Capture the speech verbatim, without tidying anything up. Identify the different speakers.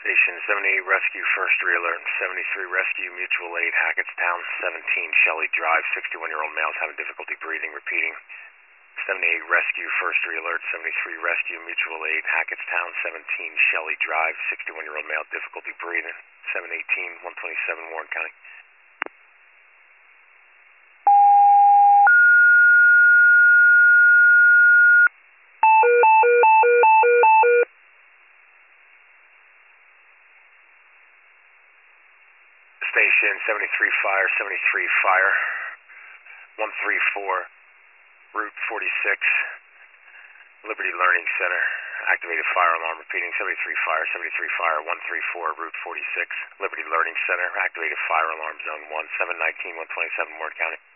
Speaker 1: Station seventy-eight Rescue, first re-alert. seventy-three Rescue, mutual aid, Hackettstown, seventeen Shelley Drive, sixty-one-year-old male's having difficulty breathing. Repeating. seventy-eight Rescue, first re-alert. seventy-three Rescue, mutual aid, Hackettstown, seventeen Shelley Drive, sixty-one-year-old male, difficulty breathing. seven eighteen, one twenty-seven, Warren County. Station seventy-three Fire, seventy-three Fire, one three four, Route forty-six, Liberty Learning Center, activated fire alarm. Repeating. seventy-three Fire, seventy-three Fire, one three four, Route forty-six, Liberty Learning Center, activated fire alarm, zone one, seven nineteen, one twenty-seven, Warren County.